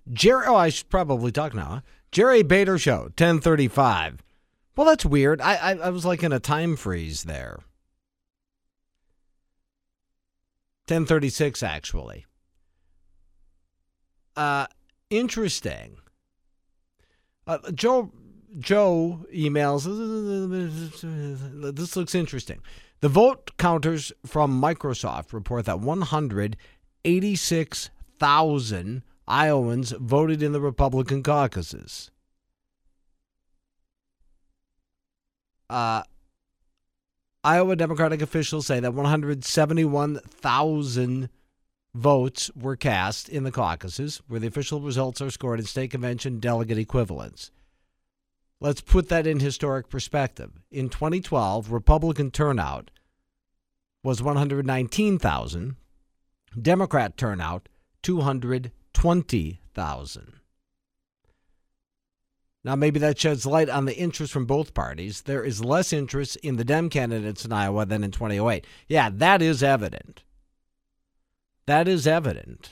I should probably talk now. Huh? Jerry Bader Show, 1035. Well, that's weird. I was like in a time freeze there. 1036, actually. Interesting. Joe emails, this looks interesting. The vote counters from Microsoft report that 186,000 Iowans voted in the Republican caucuses. Iowa Democratic officials say that 171,000 votes were cast in the caucuses, where the official results are scored in state convention delegate equivalents. Let's put that in historic perspective. In 2012, Republican turnout was 119,000. Democrat turnout, 220,000. Now, maybe that sheds light on the interest from both parties. There is less interest in the Dem candidates in Iowa than in 2008. Yeah, that is evident. That is evident.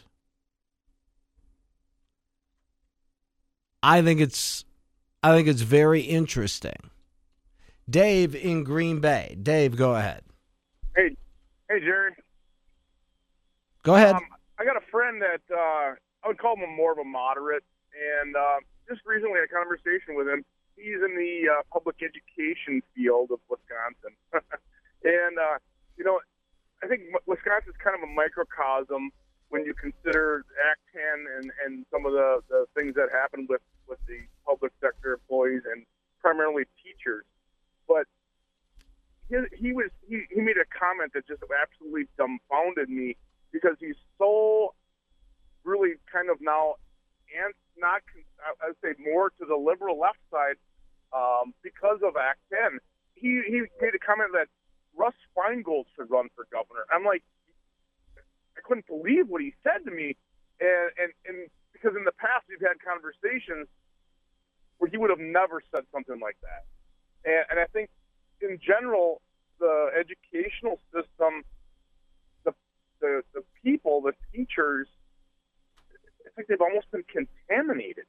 I think it's very interesting. Dave in Green Bay. Dave, go ahead. Hey, Jerry. Go ahead. I got a friend that I would call him more of a moderate, and just recently had a conversation with him. He's in the public education field of Wisconsin. And, I think Wisconsin's kind of a microcosm when you consider Act 10 and some of the things that happened with the public sector employees and primarily teachers. But he made a comment that just absolutely dumbfounded me, because he's so really kind of now I would say more to the liberal left side because of Act 10. He made a comment that Russ Feingold should run for governor. I'm like, I couldn't believe what he said to me, and because in the past we've had conversations where he would have never said something like that. And I think in general the educational system, the people, the teachers, I think they've almost been contaminated.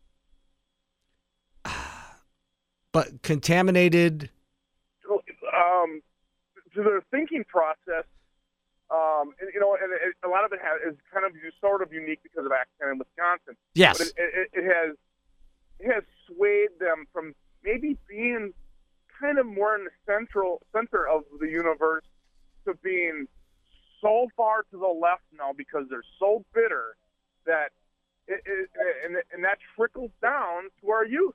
But contaminated to their thinking process, and a lot of it is kind of sort of unique because of Act 10 in Wisconsin. Yes, but it has swayed them from maybe being kind of more in the center of the universe to being so far to the left now because they're so bitter that and that trickles down to our youth.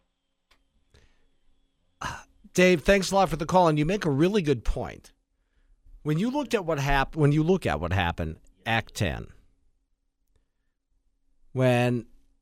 Dave, thanks a lot for the call, and you make a really good point. When you look at what happened, Act 10, when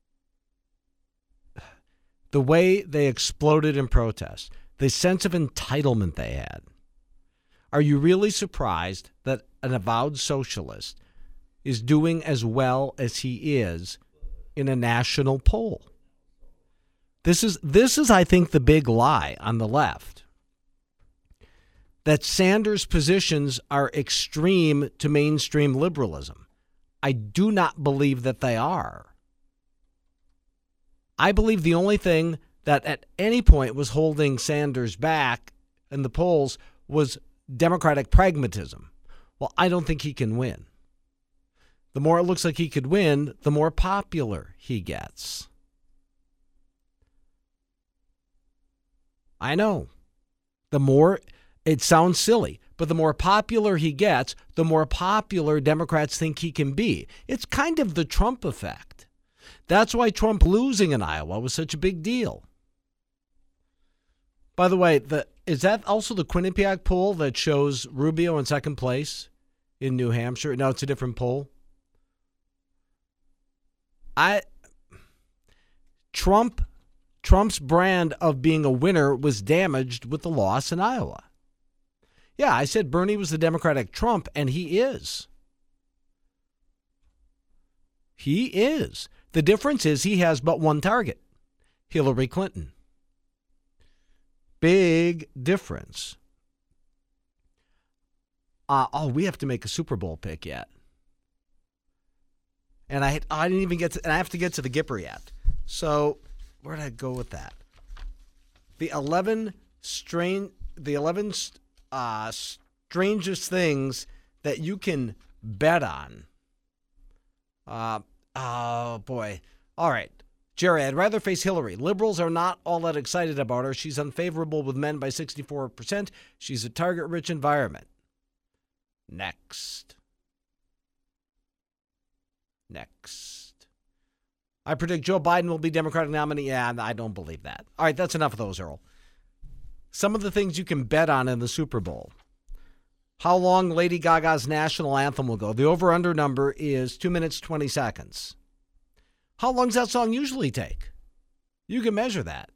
the way they exploded in protest, the sense of entitlement they had, are you really surprised that an avowed socialist is doing as well as he is in a national poll? This is, I think, the big lie on the left. That Sanders' positions are extreme to mainstream liberalism. I do not believe that they are. I believe the only thing that at any point was holding Sanders back in the polls was Democratic pragmatism. Well, I don't think he can win. The more it looks like he could win, the more popular he gets. I know. The more, it sounds silly, but the more popular he gets, the more popular Democrats think he can be. It's kind of the Trump effect. That's why Trump losing in Iowa was such a big deal. By the way, is that also the Quinnipiac poll that shows Rubio in second place in New Hampshire? No, it's a different poll. Trump's brand of being a winner was damaged with the loss in Iowa. Yeah, I said Bernie was the Democratic Trump, and he is. He is. The difference is he has but one target, Hillary Clinton. Big difference. We have to make a Super Bowl pick yet. And I didn't even get to, and I have to get to the Gipper yet. So where did I go with that? The 11 strangest things that you can bet on. Oh boy. All right. Jerry, I'd rather face Hillary. Liberals are not all that excited about her. She's unfavorable with men by 64%. She's a target-rich environment. Next. I predict Joe Biden will be Democratic nominee. Yeah, I don't believe that. All right, that's enough of those, Earl. Some of the things you can bet on in the Super Bowl. How long Lady Gaga's national anthem will go. The over-under number is 2 minutes, 20 seconds. How long does that song usually take? You can measure that.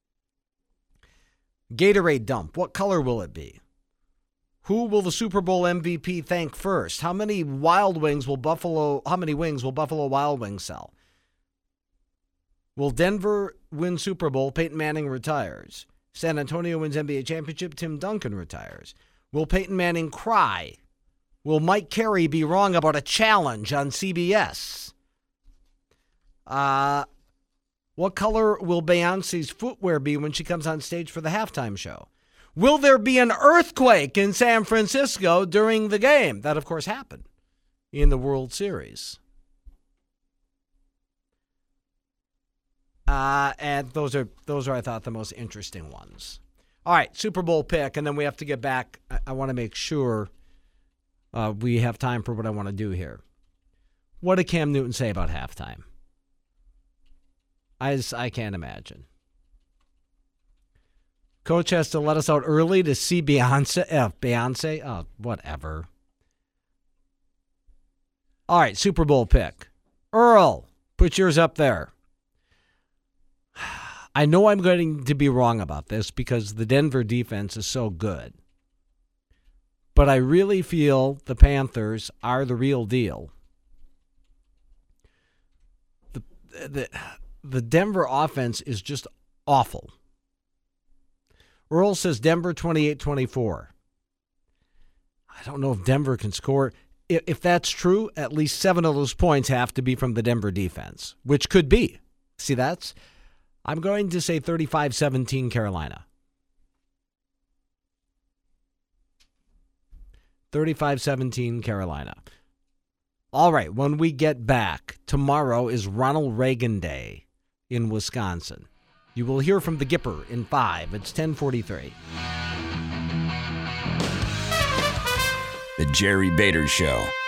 Gatorade dump. What color will it be? Who will the Super Bowl MVP thank first? How many wings will Buffalo Wild Wings sell? Will Denver win Super Bowl? Peyton Manning retires. San Antonio wins NBA championship. Tim Duncan retires. Will Peyton Manning cry? Will Mike Carey be wrong about a challenge on CBS? What color will Beyonce's footwear be when she comes on stage for the halftime show? Will there be an earthquake in San Francisco during the game? That, of course, happened in the World Series. And those are, I thought, the most interesting ones. All right, Super Bowl pick, and then we have to get back. I want to make sure we have time for what I want to do here. What did Cam Newton say about halftime? I can't imagine. Coach has to let us out early to see Beyonce. Beyonce? Oh, whatever. All right, Super Bowl pick. Earl, put yours up there. I know I'm going to be wrong about this because the Denver defense is so good. But I really feel the Panthers are the real deal. The Denver offense is just awful. Earl says Denver 28-24. I don't know if Denver can score. If that's true, at least 7 of those points have to be from the Denver defense, which could be. See, I'm going to say 35-17 Carolina. 35-17 Carolina. All right, when we get back, tomorrow is Ronald Reagan Day in Wisconsin. You will hear from the Gipper in 5. It's 10:43. The Jerry Bader Show.